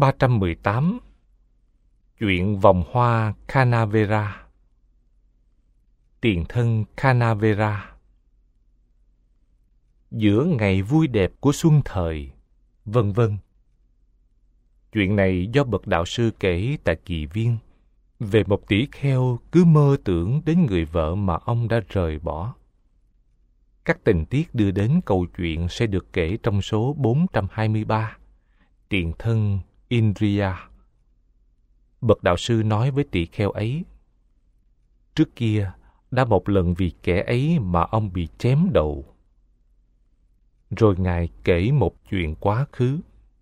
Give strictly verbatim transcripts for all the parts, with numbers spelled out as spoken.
ba trăm mười tám. Chuyện vòng hoa Canavera. Tiền thân Canavera. Giữa ngày vui đẹp của xuân thời, vân vân. Chuyện này do bậc đạo sư kể tại Kỳ Viên về một tỷ kheo cứ mơ tưởng đến người vợ mà ông đã rời bỏ. Các tình tiết đưa đến câu chuyện sẽ được kể trong số bốn trăm hai mươi ba, Tiền thân Indriya. Bậc đạo sư nói với tỷ kheo ấy, trước kia đã một lần vì kẻ ấy mà ông bị chém đầu. Rồi Ngài kể một chuyện quá khứ.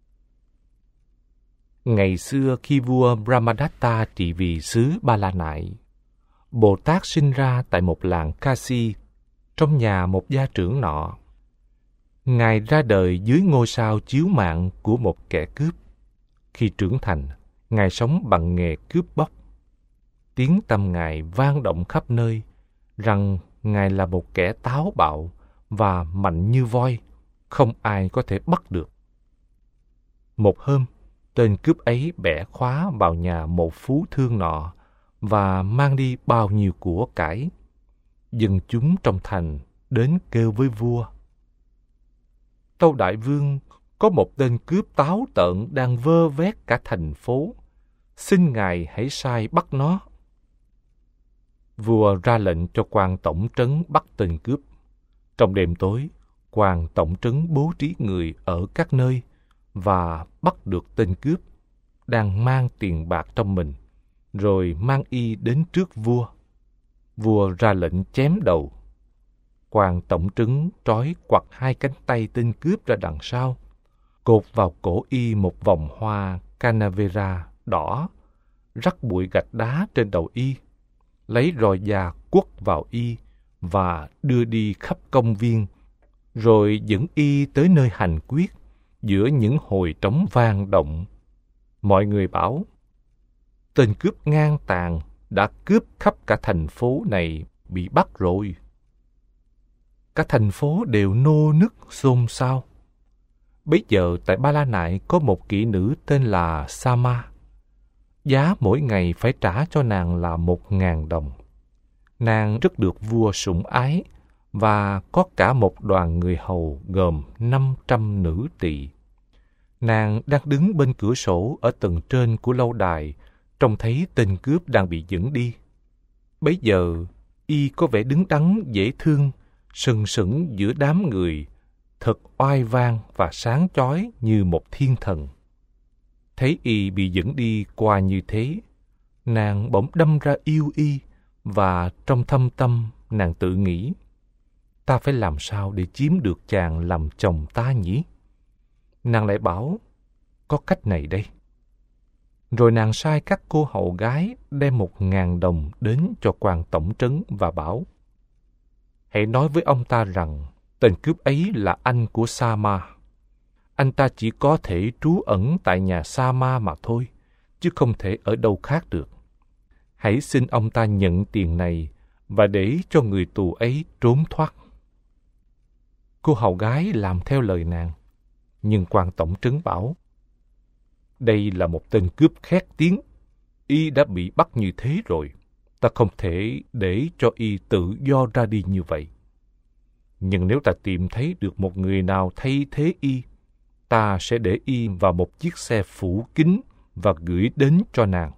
Ngày xưa khi vua Brahmadatta trị vì xứ Ba La Nại, Bồ Tát sinh ra tại một làng Kasi, trong nhà một gia trưởng nọ. Ngài ra đời dưới ngôi sao chiếu mạng của một kẻ cướp. Khi trưởng thành, Ngài sống bằng nghề cướp bóc. Tiếng tăm Ngài vang động khắp nơi, rằng Ngài là một kẻ táo bạo và mạnh như voi, không ai có thể bắt được. Một hôm, tên cướp ấy bẻ khóa vào nhà một phú thương nọ và mang đi bao nhiêu của cải. Dân chúng trong thành đến kêu với vua, tâu đại vương, có một tên cướp táo tợn đang vơ vét cả thành phố, xin ngài hãy sai bắt nó. Vua ra lệnh cho quan tổng trấn bắt tên cướp. Trong đêm tối, quan tổng trấn bố trí người ở các nơi và bắt được tên cướp đang mang tiền bạc trong mình, rồi mang y đến trước vua. Vua ra lệnh chém đầu. Quan tổng trấn trói quặt hai cánh tay tên cướp ra đằng sau, cột vào cổ y một vòng hoa Canavera đỏ, rắc bụi gạch đá trên đầu y, lấy roi da quất vào y và đưa đi khắp công viên, rồi dẫn y tới nơi hành quyết giữa những hồi trống vang động. Mọi người bảo, tên cướp ngang tàn đã cướp khắp cả thành phố này, bị bắt rồi. Cả thành phố đều nô nức xôn xao. Bấy giờ tại Ba La Nại có một kỹ nữ tên là Sama. Giá mỗi ngày phải trả cho nàng là một ngàn đồng. Nàng rất được vua sủng ái và có cả một đoàn người hầu gồm năm trăm nữ tỳ. Nàng đang đứng bên cửa sổ ở tầng trên của lâu đài, trông thấy tên cướp đang bị dẫn đi. Bấy giờ, y có vẻ đứng đắn dễ thương, sừng sững giữa đám người, thật oai vang và sáng chói như một thiên thần. Thấy y bị dẫn đi qua như thế, nàng bỗng đâm ra yêu y, và trong thâm tâm nàng tự nghĩ, ta phải làm sao để chiếm được chàng làm chồng ta nhỉ? Nàng lại bảo, có cách này đây. Rồi nàng sai các cô hầu gái đem một ngàn đồng đến cho quan tổng trấn và bảo, hãy nói với ông ta rằng tên cướp ấy là anh của Sama. Anh ta chỉ có thể trú ẩn tại nhà Sama mà thôi, chứ không thể ở đâu khác được. Hãy xin ông ta nhận tiền này và để cho người tù ấy trốn thoát. Cô hầu gái làm theo lời nàng, nhưng quan tổng trấn bảo, đây là một tên cướp khét tiếng, y đã bị bắt như thế rồi, ta không thể để cho y tự do ra đi như vậy. Nhưng nếu ta tìm thấy được một người nào thay thế y, ta sẽ để y vào một chiếc xe phủ kín và gửi đến cho nàng.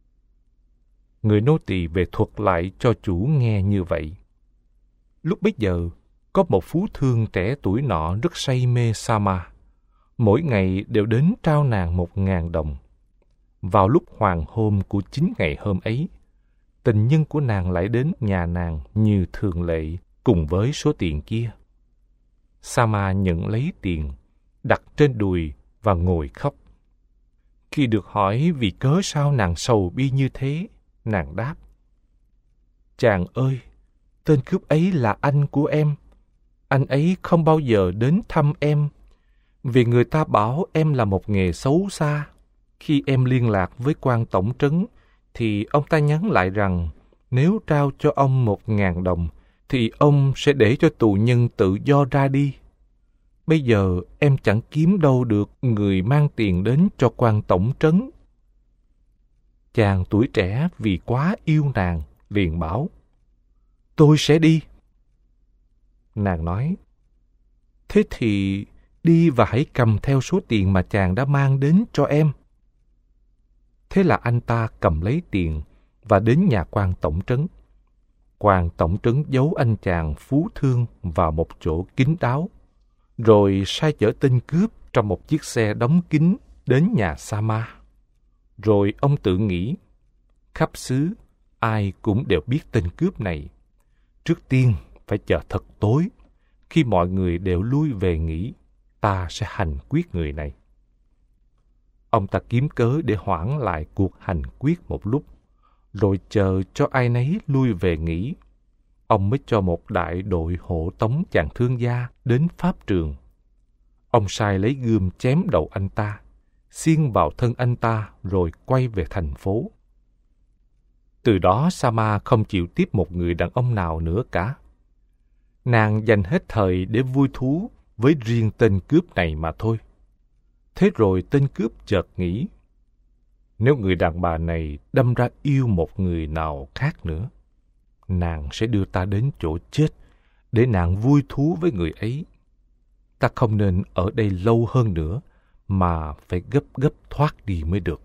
Người nô tỳ về thuật lại cho chủ nghe như vậy. Lúc bấy giờ, có một phú thương trẻ tuổi nọ rất say mê Sama. Mỗi ngày đều đến trao nàng một ngàn đồng. Vào lúc hoàng hôn của chính ngày hôm ấy, tình nhân của nàng lại đến nhà nàng như thường lệ cùng với số tiền kia. Sama nhận lấy tiền, đặt trên đùi và ngồi khóc. Khi được hỏi vì cớ sao nàng sầu bi như thế, nàng đáp, chàng ơi, tên cướp ấy là anh của em. Anh ấy không bao giờ đến thăm em, vì người ta bảo em là một nghề xấu xa. Khi em liên lạc với quan tổng trấn, thì ông ta nhắn lại rằng nếu trao cho ông một ngàn đồng, thì ông sẽ để cho tù nhân tự do ra đi. Bây giờ em chẳng kiếm đâu được người mang tiền đến cho quan tổng trấn. Chàng tuổi trẻ vì quá yêu nàng, liền bảo, tôi sẽ đi. Nàng nói, thế thì đi và hãy cầm theo số tiền mà chàng đã mang đến cho em. Thế là anh ta cầm lấy tiền và đến nhà quan tổng trấn. Quan tổng trấn giấu anh chàng phú thương vào một chỗ kín đáo, rồi sai chở tên cướp trong một chiếc xe đóng kín đến nhà Sa-ma. Rồi ông tự nghĩ, khắp xứ ai cũng đều biết tên cướp này. Trước tiên phải chờ thật tối, khi mọi người đều lui về nghỉ, ta sẽ hành quyết người này. Ông ta kiếm cớ để hoãn lại cuộc hành quyết một lúc, rồi chờ cho ai nấy lui về nghỉ. Ông mới cho một đại đội hộ tống chàng thương gia đến pháp trường. Ông sai lấy gươm chém đầu anh ta, xiên vào thân anh ta rồi quay về thành phố. Từ đó Sa-ma không chịu tiếp một người đàn ông nào nữa cả. Nàng dành hết thời để vui thú với riêng tên cướp này mà thôi. Thế rồi tên cướp chợt nghĩ, nếu người đàn bà này đâm ra yêu một người nào khác nữa, nàng sẽ đưa ta đến chỗ chết để nàng vui thú với người ấy. Ta không nên ở đây lâu hơn nữa, mà phải gấp gấp thoát đi mới được.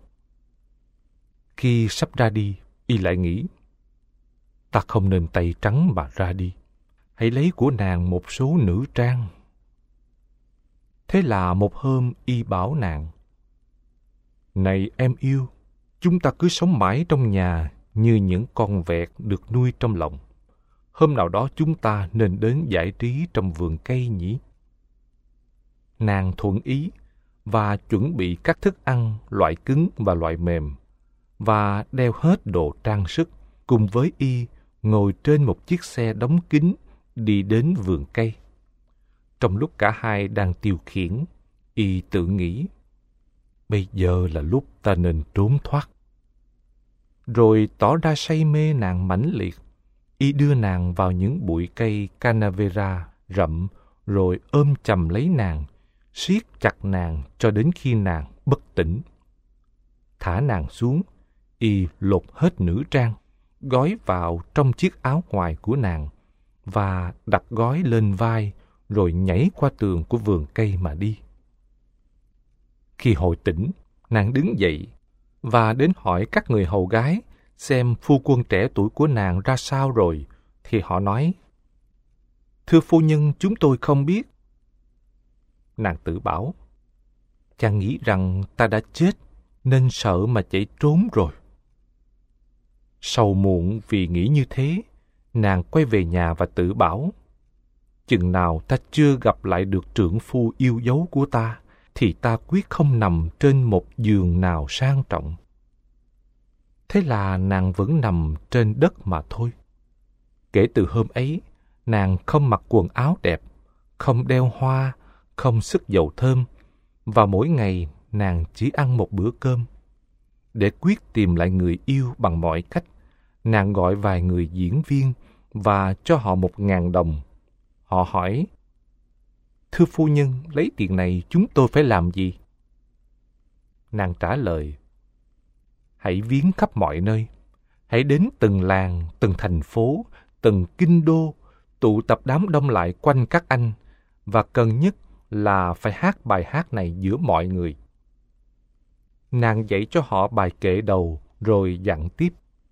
Khi sắp ra đi, y lại nghĩ, ta không nên tay trắng mà ra đi. Hãy lấy của nàng một số nữ trang. Thế là một hôm y bảo nàng, này em yêu, chúng ta cứ sống mãi trong nhà như những con vẹt được nuôi trong lòng. Hôm nào đó chúng ta nên đến giải trí trong vườn cây nhỉ? Nàng thuận ý và chuẩn bị các thức ăn loại cứng và loại mềm, và đeo hết đồ trang sức cùng với y ngồi trên một chiếc xe đóng kín đi đến vườn cây. Trong lúc cả hai đang tiêu khiển, y tự nghĩ, bây giờ là lúc ta nên trốn thoát. Rồi tỏ ra say mê nàng mãnh liệt, y đưa nàng vào những bụi cây canavera rậm, rồi ôm chầm lấy nàng, siết chặt nàng cho đến khi nàng bất tỉnh. Thả nàng xuống, y lột hết nữ trang, gói vào trong chiếc áo ngoài của nàng, và đặt gói lên vai, rồi nhảy qua tường của vườn cây mà đi. Khi hồi tỉnh, nàng đứng dậy và đến hỏi các người hầu gái xem phu quân trẻ tuổi của nàng ra sao rồi, thì họ nói, thưa phu nhân, chúng tôi không biết. Nàng tự bảo, chàng nghĩ rằng ta đã chết nên sợ mà chạy trốn rồi. Sầu muộn vì nghĩ như thế, nàng quay về nhà và tự bảo, chừng nào ta chưa gặp lại được trượng phu yêu dấu của ta, thì ta quyết không nằm trên một giường nào sang trọng. Thế là nàng vẫn nằm trên đất mà thôi. Kể từ hôm ấy, nàng không mặc quần áo đẹp, không đeo hoa, không sức dầu thơm, và mỗi ngày nàng chỉ ăn một bữa cơm. Để quyết tìm lại người yêu bằng mọi cách, nàng gọi vài người diễn viên và cho họ một ngàn đồng. Họ hỏi, thưa phu nhân, lấy tiền này chúng tôi phải làm gì? Nàng trả lời, hãy viếng khắp mọi nơi, hãy đến từng làng, từng thành phố, từng kinh đô, tụ tập đám đông lại quanh các anh, và cần nhất là phải hát bài hát này giữa mọi người. Nàng dạy cho họ bài kệ đầu, rồi dặn tiếp,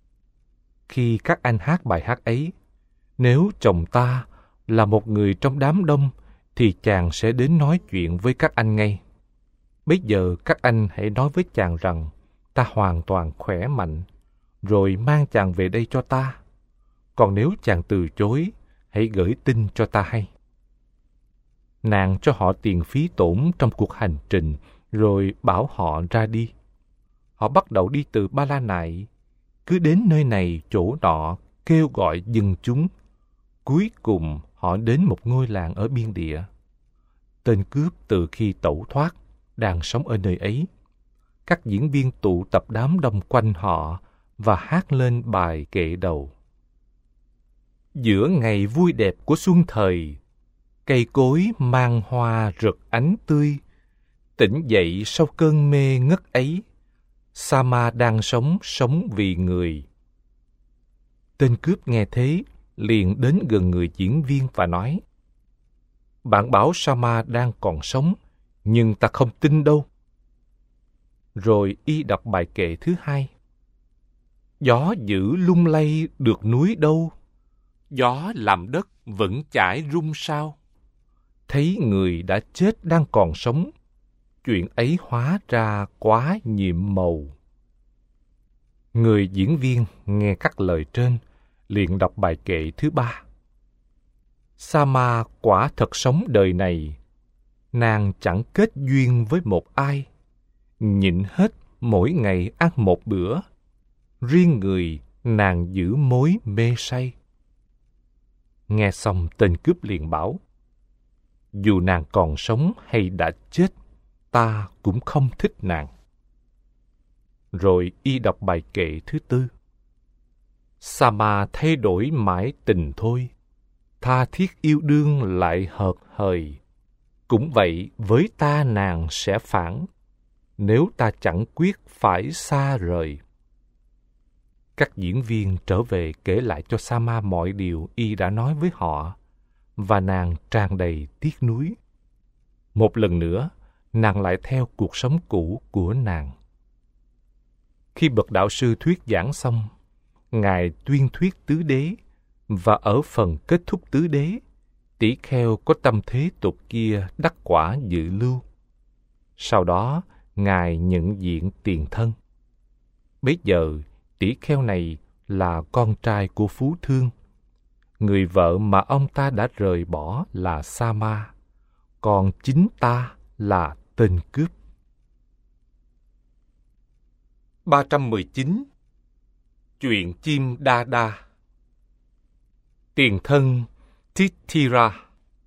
khi các anh hát bài hát ấy, nếu chồng ta là một người trong đám đông, thì chàng sẽ đến nói chuyện với các anh ngay. Bây giờ các anh hãy nói với chàng rằng ta hoàn toàn khỏe mạnh, rồi mang chàng về đây cho ta. Còn nếu chàng từ chối, hãy gửi tin cho ta hay. Nàng cho họ tiền phí tổn trong cuộc hành trình, rồi bảo họ ra đi. Họ bắt đầu đi từ Ba La Nại, cứ đến nơi này chỗ nọ, kêu gọi dân chúng. Cuối cùng họ đến một ngôi làng ở biên địa. Tên cướp từ khi tẩu thoát đang sống ở nơi ấy. Các diễn viên tụ tập đám đông quanh họ và hát lên bài kệ đầu. Giữa ngày vui đẹp của xuân thời, cây cối mang hoa rực ánh tươi, tỉnh dậy sau cơn mê ngất ấy, Sama đang sống, sống vì người. Tên cướp nghe thế, liền đến gần người diễn viên và nói: Bạn bảo Sama đang còn sống, nhưng ta không tin đâu. Rồi y đọc bài kệ thứ hai. Gió dữ lung lay được núi đâu, gió làm đất vẫn chải rung sao. Thấy người đã chết đang còn sống, chuyện ấy hóa ra quá nhiệm màu. Người diễn viên nghe các lời trên, liền đọc bài kệ thứ ba. Sama quả thật sống đời này, nàng chẳng kết duyên với một ai, nhịn hết mỗi ngày ăn một bữa, riêng người nàng giữ mối mê say. Nghe xong tên cướp liền bảo: Dù nàng còn sống hay đã chết, ta cũng không thích nàng. Rồi y đọc bài kệ thứ tư. Sama thay đổi mãi tình thôi, tha thiết yêu đương lại hợt hời. Cũng vậy với ta nàng sẽ phản, nếu ta chẳng quyết phải xa rời. Các diễn viên trở về kể lại cho Sama mọi điều y đã nói với họ, và nàng tràn đầy tiếc nuối. Một lần nữa, nàng lại theo cuộc sống cũ của nàng. Khi bậc đạo sư thuyết giảng xong, Ngài tuyên thuyết tứ đế, và ở phần kết thúc tứ đế, tỷ kheo có tâm thế tục kia đắc quả dự lưu. Sau đó, Ngài nhận diện tiền thân. Bấy giờ, tỷ kheo này là con trai của Phú Thương. Người vợ mà ông ta đã rời bỏ là Sama, còn chính ta là tên cướp. ba trăm mười chín. Chuyện chim đa đa. Tiền thân Tithira.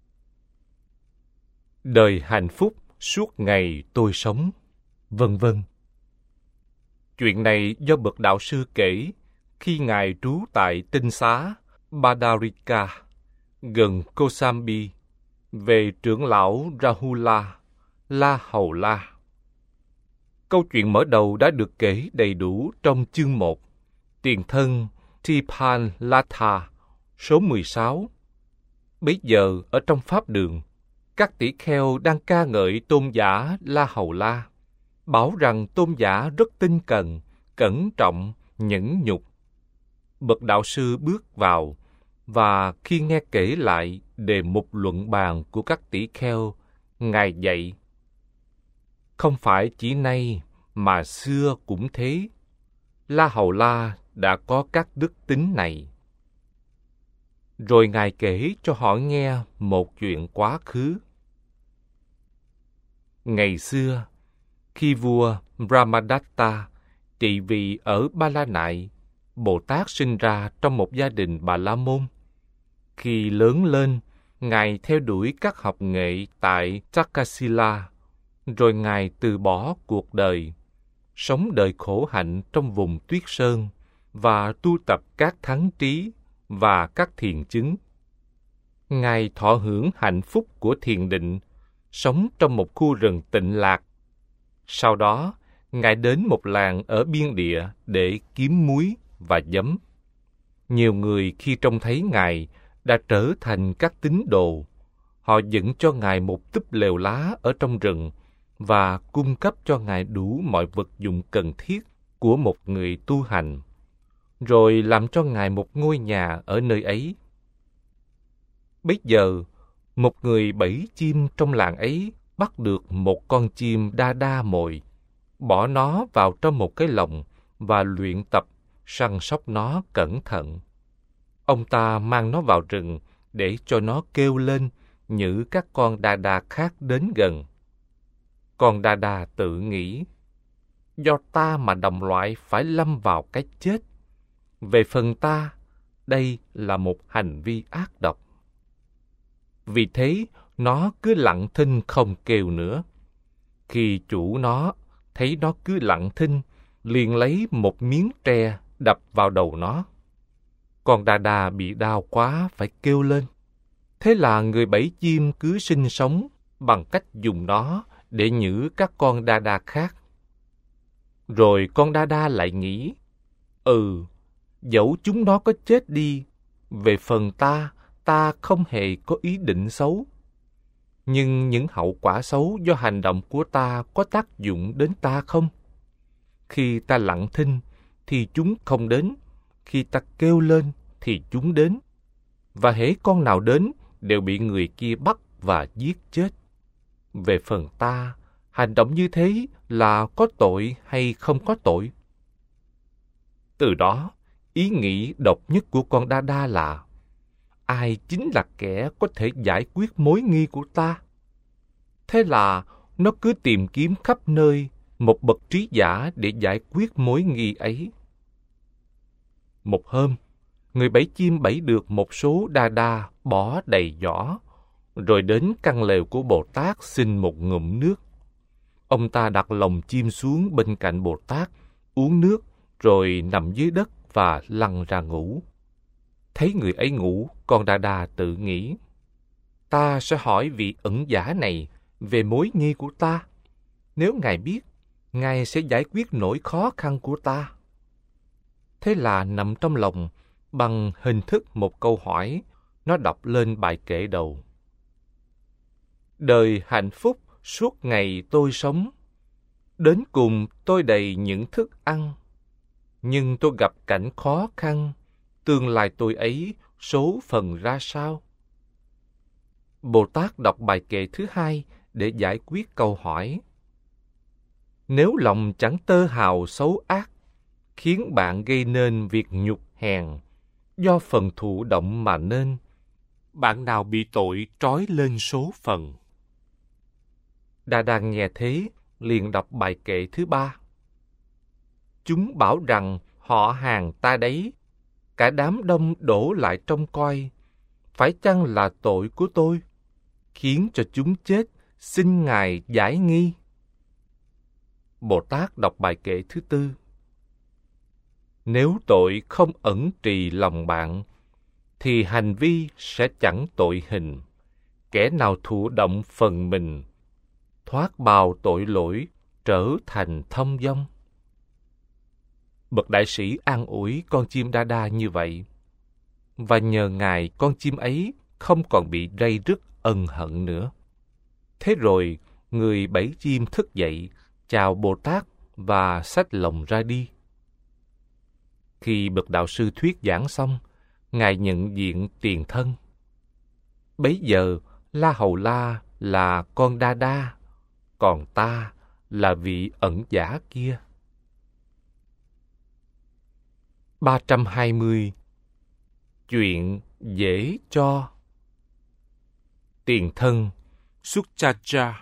Đời hạnh phúc suốt ngày tôi sống, vân vân. Chuyện này do bậc đạo sư kể khi Ngài trú tại tinh xá Badarika, gần Kosambi, về trưởng lão Rahula, La Hầu La. Câu chuyện mở đầu đã được kể đầy đủ trong chương một, tiền thân Tipan Latha, số mười sáu. Bấy giờ ở trong pháp đường, các tỷ kheo đang ca ngợi tôn giả La Hầu La, bảo rằng tôn giả rất tinh cần, cẩn trọng, nhẫn nhục. Bậc đạo sư bước vào, và khi nghe kể lại đề mục luận bàn của các tỷ kheo, Ngài dạy: Không phải chỉ nay mà xưa cũng thế, La Hầu La đã có các đức tính này. Rồi Ngài kể cho họ nghe một chuyện quá khứ. Ngày xưa, khi vua Brahmadatta trị vì ở Ba La Nại, Bồ Tát sinh ra trong một gia đình Bà La Môn. Khi lớn lên, Ngài theo đuổi các học nghệ tại Takasila, rồi Ngài từ bỏ cuộc đời, sống đời khổ hạnh trong vùng tuyết sơn và tu tập các thắng trí và các thiền chứng. Ngài thọ hưởng hạnh phúc của thiền định, sống trong một khu rừng tịnh lạc. Sau đó, Ngài đến một làng ở biên địa để kiếm muối và giấm. Nhiều người khi trông thấy Ngài đã trở thành các tín đồ. Họ dựng cho Ngài một túp lều lá ở trong rừng và cung cấp cho Ngài đủ mọi vật dụng cần thiết của một người tu hành, rồi làm cho Ngài một ngôi nhà ở nơi ấy. Bấy giờ, một người bẫy chim trong làng ấy bắt được một con chim đa đa mồi, bỏ nó vào trong một cái lồng và luyện tập săn sóc nó cẩn thận. Ông ta mang nó vào rừng để cho nó kêu lên như các con đa đa khác đến gần. Con đa đa tự nghĩ: do ta mà đồng loại phải lâm vào cái chết. Về phần ta, đây là một hành vi ác độc. Vì thế, nó cứ lặng thinh không kêu nữa. Khi chủ nó thấy nó cứ lặng thinh, liền lấy một miếng tre đập vào đầu nó. Con đa đa bị đau quá phải kêu lên. Thế là người bẫy chim cứ sinh sống bằng cách dùng nó để nhử các con đa đa khác. Rồi con đa đa lại nghĩ, ừ, dẫu chúng nó có chết đi, về phần ta, ta không hề có ý định xấu. Nhưng những hậu quả xấu do hành động của ta có tác dụng đến ta không? Khi ta lặng thinh, thì chúng không đến. Khi ta kêu lên, thì chúng đến. Và hễ con nào đến, đều bị người kia bắt và giết chết. Về phần ta, hành động như thế là có tội hay không có tội? Từ đó, ý nghĩ độc nhất của con đa đa là, ai chính là kẻ có thể giải quyết mối nghi của ta? Thế là nó cứ tìm kiếm khắp nơi một bậc trí giả để giải quyết mối nghi ấy. Một hôm, người bẫy chim bẫy được một số đa đa bỏ đầy giỏ, rồi đến căn lều của Bồ Tát xin một ngụm nước. Ông ta đặt lồng chim xuống bên cạnh Bồ Tát, uống nước, rồi nằm dưới đất và lăn ra ngủ. Thấy người ấy ngủ, con đa đa tự nghĩ, ta sẽ hỏi vị ẩn giả này về mối nghi của ta. Nếu ngài biết, ngài sẽ giải quyết nỗi khó khăn của ta. Thế là nằm trong lòng, bằng hình thức một câu hỏi, nó đọc lên bài kệ đầu. Đời hạnh phúc suốt ngày tôi sống, đến cùng tôi đầy những thức ăn. Nhưng tôi gặp cảnh khó khăn, tương lai tôi ấy số phận ra sao? Bồ Tát đọc bài kệ thứ hai để giải quyết câu hỏi. Nếu lòng chẳng tơ hào xấu ác, khiến bạn gây nên việc nhục hèn, do phần thụ động mà nên, bạn nào bị tội trói lên số phận. Đa Đa nghe thế, liền đọc bài kệ thứ ba. Chúng bảo rằng họ hàng ta đấy, cả đám đông đổ lại trông coi, phải chăng là tội của tôi, khiến cho chúng chết, xin Ngài giải nghi. Bồ Tát đọc bài kệ thứ tư. Nếu tội không ẩn trì lòng bạn, thì hành vi sẽ chẳng tội hình. Kẻ nào thụ động phần mình, thoát bào tội lỗi, trở thành thông dong. Bậc đại sĩ an ủi con chim đa đa như vậy, và nhờ Ngài con chim ấy không còn bị ray rứt ân hận nữa. Thế rồi, người bẫy chim thức dậy, chào Bồ Tát và xách lồng ra đi. Khi bậc đạo sư thuyết giảng xong, Ngài nhận diện tiền thân. Bấy giờ, La Hầu La là con Đa Đa, còn ta là vị ẩn giả kia. ba trăm hai mươi. Chuyện dễ cho. Tiền thân Suchacha.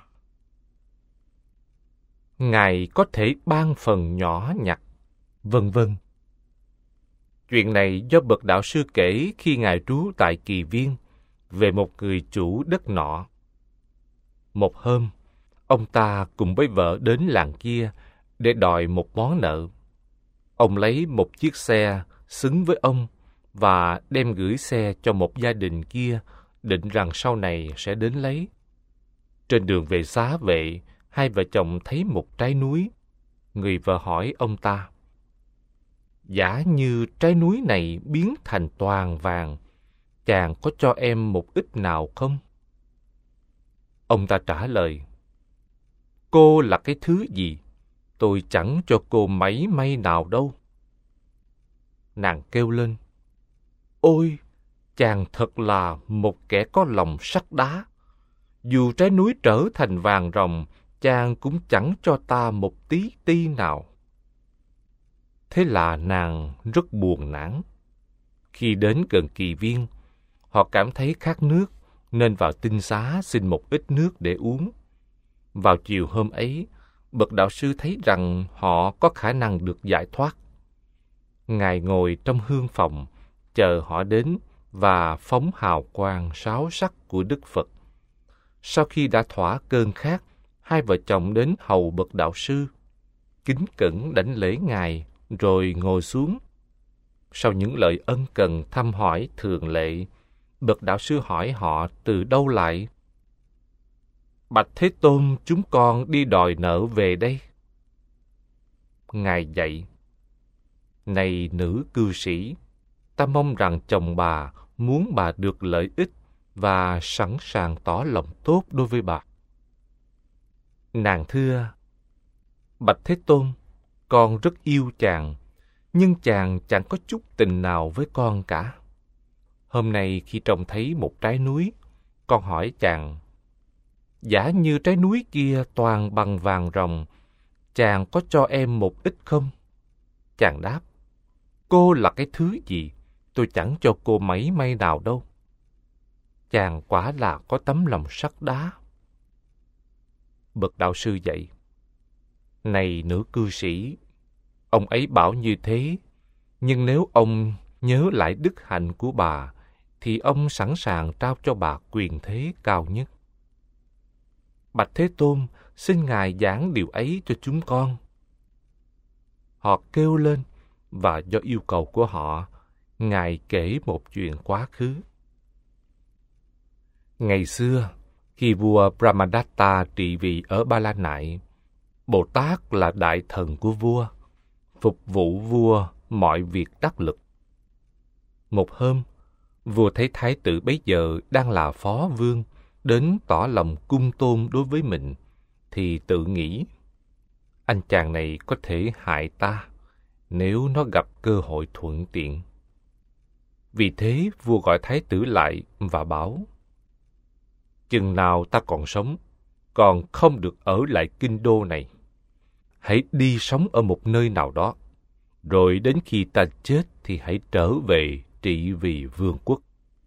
Ngài có thể ban phần nhỏ nhặt, vân vân. Chuyện này do bậc đạo sư kể khi Ngài trú tại Kỳ Viên về một người chủ đất nọ. Một hôm, ông ta cùng với vợ đến làng kia để đòi một món nợ. Ông lấy một chiếc xe xứng với ông và đem gửi xe cho một gia đình kia, định rằng sau này sẽ đến lấy. Trên đường về xá vệ, hai vợ chồng thấy một trái núi. Người vợ hỏi ông ta, giả như trái núi này biến thành toàn vàng, chàng có cho em một ít nào không? Ông ta trả lời, cô là cái thứ gì? Tôi chẳng cho cô mảy may nào đâu. Nàng kêu lên, ôi, chàng thật là một kẻ có lòng sắt đá. Dù trái núi trở thành vàng ròng, chàng cũng chẳng cho ta một tí ti nào. Thế là nàng rất buồn nản. Khi đến gần Kỳ Viên, họ cảm thấy khát nước, nên vào tinh xá xin một ít nước để uống. Vào chiều hôm ấy, bậc đạo sư thấy rằng họ có khả năng được giải thoát. Ngài ngồi trong hương phòng, chờ họ đến và phóng hào quang sáu sắc của Đức Phật. Sau khi đã thỏa cơn khát, hai vợ chồng đến hầu bậc đạo sư, kính cẩn đảnh lễ Ngài, rồi ngồi xuống. Sau những lời ân cần thăm hỏi thường lệ, Bậc đạo sư hỏi họ từ đâu lại. Bạch Thế Tôn, chúng con đi đòi nợ về đây. Ngài dạy, này nữ cư sĩ, ta mong rằng chồng bà muốn bà được lợi ích và sẵn sàng tỏ lòng tốt đối với bà. Nàng thưa, Bạch Thế Tôn, con rất yêu chàng, nhưng chàng chẳng có chút tình nào với con cả. Hôm nay khi trông thấy một trái núi, con hỏi chàng, giả như trái núi kia toàn bằng vàng ròng, chàng có cho em một ít không? Chàng đáp, cô là cái thứ gì? Tôi chẳng cho cô mấy may nào đâu. Chàng quả là có tấm lòng sắt đá. Bậc đạo sư dạy, này nữ cư sĩ, ông ấy bảo như thế, nhưng nếu ông nhớ lại đức hạnh của bà, thì ông sẵn sàng trao cho bà quyền thế cao nhất. Bạch Thế Tôn, xin Ngài giảng điều ấy cho chúng con. Họ kêu lên, và do yêu cầu của họ, Ngài kể một chuyện quá khứ. Ngày xưa, khi vua Brahmadatta trị vì ở Ba La Nại, Bồ Tát là đại thần của vua, phục vụ vua mọi việc đắc lực. Một hôm, vua thấy thái tử bấy giờ đang là phó vương, đến tỏ lòng cung tôn đối với mình, thì tự nghĩ, anh chàng này có thể hại ta, nếu nó gặp cơ hội thuận tiện. Vì thế, vua gọi thái tử lại và bảo, chừng nào ta còn sống, còn không được ở lại kinh đô này. Hãy đi sống ở một nơi nào đó, rồi đến khi ta chết thì hãy trở về trị vì vương quốc.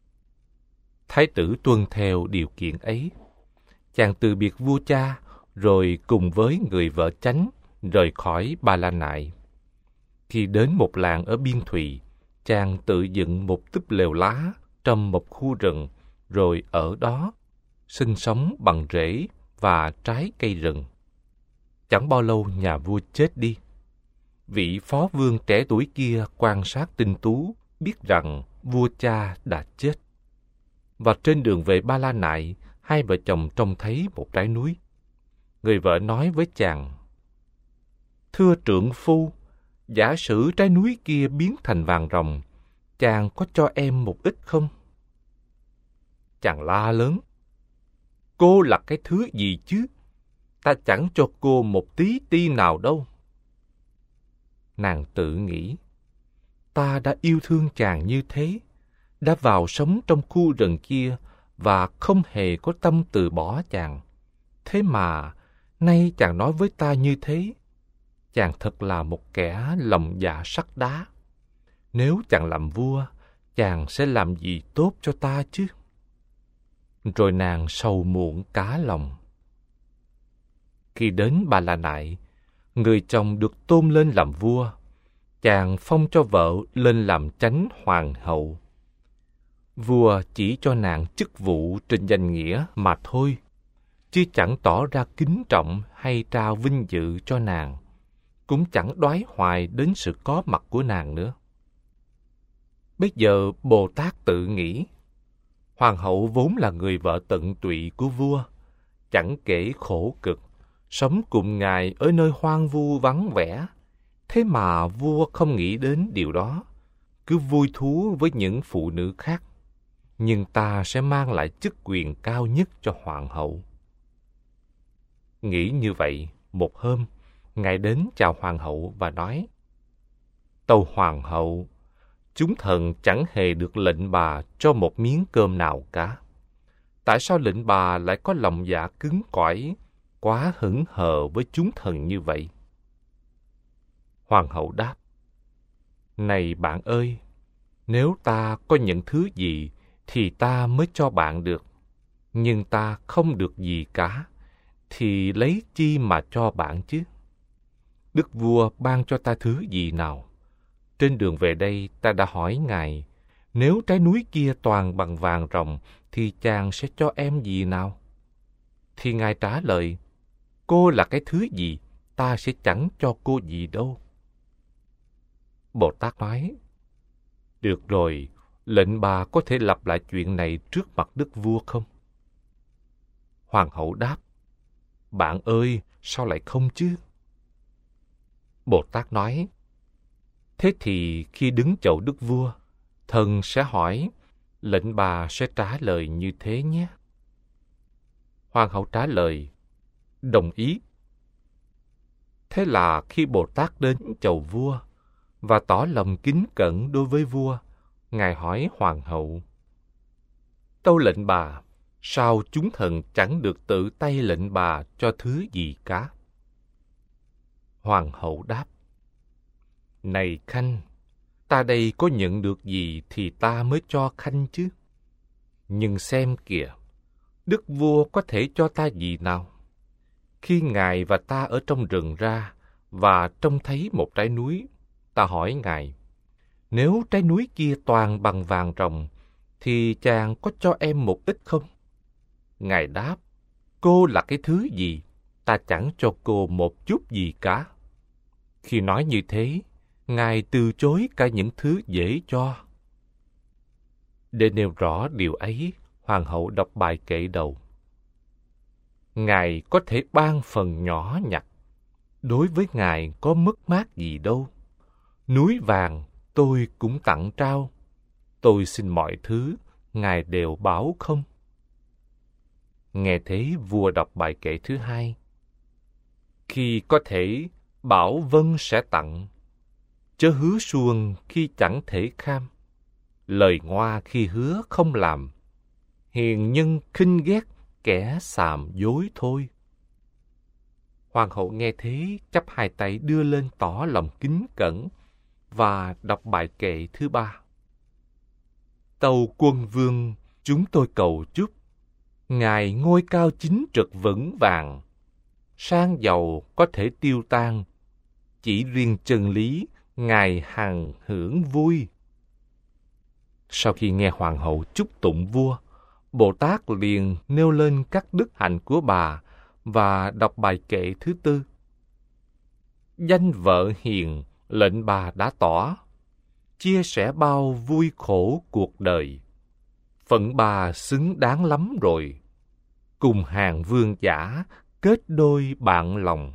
Thái tử tuân theo điều kiện ấy. Chàng từ biệt vua cha, rồi cùng với người vợ chánh rời khỏi Ba La Nại. Khi đến một làng ở Biên Thùy, chàng tự dựng một túp lều lá trong một khu rừng, rồi ở đó sinh sống bằng rễ và trái cây rừng. Chẳng bao lâu nhà vua chết đi. Vị phó vương trẻ tuổi kia quan sát tinh tú, biết rằng vua cha đã chết. Và trên đường về Ba La Nại, hai vợ chồng trông thấy một trái núi. Người vợ nói với chàng, thưa trượng phu, giả sử trái núi kia biến thành vàng ròng, chàng có cho em một ít không? Chàng la lớn, cô là cái thứ gì chứ? Ta chẳng cho cô một tí ti nào đâu. Nàng tự nghĩ, ta đã yêu thương chàng như thế, đã vào sống trong khu rừng kia và không hề có tâm từ bỏ chàng. Thế mà, nay chàng nói với ta như thế, chàng thật là một kẻ lòng dạ sắt đá. Nếu chàng làm vua, chàng sẽ làm gì tốt cho ta chứ? Rồi nàng sầu muộn cả lòng. Khi đến Ba La Nại, người chồng được tôn lên làm vua, chàng phong cho vợ lên làm chánh hoàng hậu. Vua chỉ cho nàng chức vụ trên danh nghĩa mà thôi, chứ chẳng tỏ ra kính trọng hay trao vinh dự cho nàng, cũng chẳng đoái hoài đến sự có mặt của nàng nữa. Bây giờ Bồ Tát tự nghĩ, hoàng hậu vốn là người vợ tận tụy của vua, chẳng kể khổ cực, sống cùng ngài ở nơi hoang vu vắng vẻ. Thế mà vua không nghĩ đến điều đó, cứ vui thú với những phụ nữ khác. Nhưng ta sẽ mang lại chức quyền cao nhất cho hoàng hậu. Nghĩ như vậy, một hôm, ngài đến chào hoàng hậu và nói, tâu hoàng hậu, chúng thần chẳng hề được lệnh bà cho một miếng cơm nào cả. Tại sao lệnh bà lại có lòng dạ cứng cỏi, quá hững hờ với chúng thần như vậy? Hoàng hậu đáp, này bạn ơi, nếu ta có những thứ gì thì ta mới cho bạn được, nhưng ta không được gì cả, thì lấy chi mà cho bạn chứ? Đức vua ban cho ta thứ gì nào? Trên đường về đây ta đã hỏi ngài, nếu trái núi kia toàn bằng vàng ròng, thì chàng sẽ cho em gì nào? Thì ngài trả lời, cô là cái thứ gì, ta sẽ chẳng cho cô gì đâu. Bồ Tát nói, được rồi, lệnh bà có thể lặp lại chuyện này trước mặt đức vua không? Hoàng hậu đáp, bạn ơi, sao lại không chứ? Bồ Tát nói, thế thì khi đứng chầu đức vua, thần sẽ hỏi, lệnh bà sẽ trả lời như thế nhé. Hoàng hậu trả lời, đồng ý. Thế là khi Bồ Tát đến chầu vua và tỏ lòng kính cẩn đối với vua, ngài hỏi hoàng hậu, tâu lệnh bà, sao chúng thần chẳng được tự tay lệnh bà cho thứ gì cả? Hoàng hậu đáp, này khanh, ta đây có nhận được gì thì ta mới cho khanh chứ. Nhưng xem kìa, đức vua có thể cho ta gì nào? Khi ngài và ta ở trong rừng ra và trông thấy một trái núi, ta hỏi ngài, nếu trái núi kia toàn bằng vàng ròng, thì chàng có cho em một ít không? Ngài đáp, cô là cái thứ gì? Ta chẳng cho cô một chút gì cả. Khi nói như thế, ngài từ chối cả những thứ dễ cho. Để nêu rõ điều ấy, hoàng hậu đọc bài kệ đầu. Ngài có thể ban phần nhỏ nhặt, đối với ngài có mất mát gì đâu. Núi vàng tôi cũng tặng trao, tôi xin mọi thứ, ngài đều bảo không. Nghe thế vua đọc bài kệ thứ hai. Khi có thể bảo vâng sẽ tặng, chớ hứa suông khi chẳng thể kham. Lời ngoa khi hứa không làm, hiền nhân khinh ghét kẻ xàm dối thôi. Hoàng hậu nghe thế chắp hai tay đưa lên tỏ lòng kính cẩn và đọc bài kệ thứ ba. Tâu quân vương, chúng tôi cầu chúc ngài ngôi cao chính trực vững vàng, sang giàu có thể tiêu tan, chỉ riêng chân lý ngài hằng hưởng vui. Sau khi nghe hoàng hậu chúc tụng vua, Bồ Tát liền nêu lên các đức hạnh của bà và đọc bài kệ thứ tư. Danh vợ hiền, lệnh bà đã tỏ, chia sẻ bao vui khổ cuộc đời. Phận bà xứng đáng lắm rồi, cùng hàng vương giả kết đôi bạn lòng.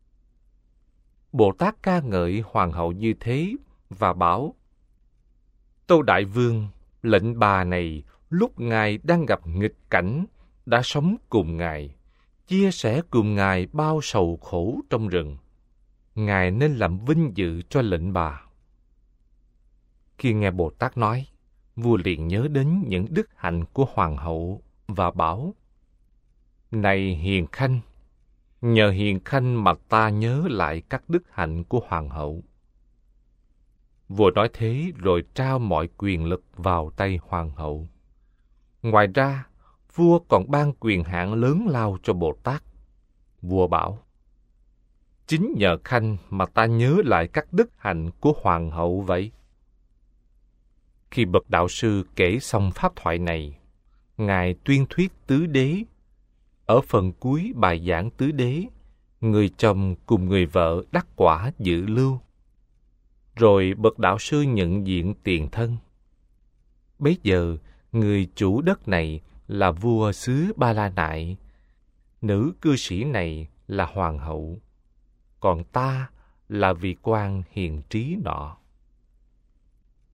Bồ Tát ca ngợi hoàng hậu như thế và bảo, tâu đại vương, lệnh bà này lúc ngài đang gặp nghịch cảnh đã sống cùng ngài, chia sẻ cùng ngài bao sầu khổ trong rừng. Ngài nên làm vinh dự cho lệnh bà. Khi nghe Bồ Tát nói, vua liền nhớ đến những đức hạnh của hoàng hậu và bảo, này hiền khanh, nhờ hiền khanh mà ta nhớ lại các đức hạnh của hoàng hậu. Vua nói thế rồi trao mọi quyền lực vào tay hoàng hậu. Ngoài ra, vua còn ban quyền hạn lớn lao cho Bồ Tát. Vua bảo, chính nhờ khanh mà ta nhớ lại các đức hạnh của hoàng hậu vậy. Khi bậc đạo sư kể xong pháp thoại này, ngài tuyên thuyết tứ đế. Ở phần cuối bài giảng tứ đế, người chồng cùng người vợ đắc quả dự lưu. Rồi bậc đạo sư nhận diện tiền thân. Bấy giờ, người chủ đất này là vua xứ Ba La Nại, nữ cư sĩ này là hoàng hậu, còn ta là vị quan hiền trí nọ.